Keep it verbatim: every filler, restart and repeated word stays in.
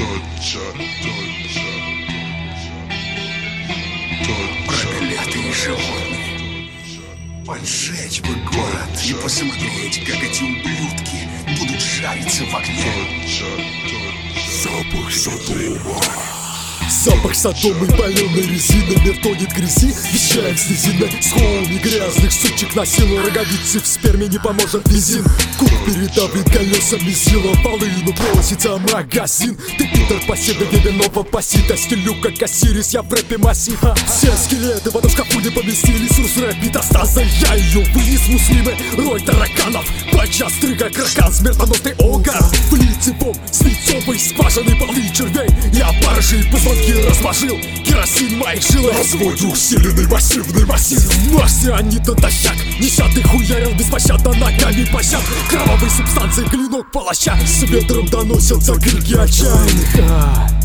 Проклятые животные. Поджечь бы город и посмотреть, как эти ублюдки будут жариться в огне. Запах Содома. Запах Содома и паленой резины. Мир тонет в грязи, вещаем с низины. С холми грязных сучек на силу. Роговицы в сперме не поможет бензин. Кук передавит колесами сила. Полыну просится магазин. Ты Питер Паседа, Вивенова пасита. Стилю как Осирис, я в рэпе массива. Все скелеты в одном шкафу не поместились. Рус рэп метастаза, я ее вынес. Муслимы, рой тараканов. Пача стрыга, кракан, смертоносный огар. В лицевом, с лицовой скважины полы червей. Я баржи позвонки разложил, керосин моих жил. Разводю усиленный массивный массив. В массе они натощак, несят и хуярил беспощадно ногами пощад. Кровавые субстанции, клинок палача с ветром доносятся крики отчаянных.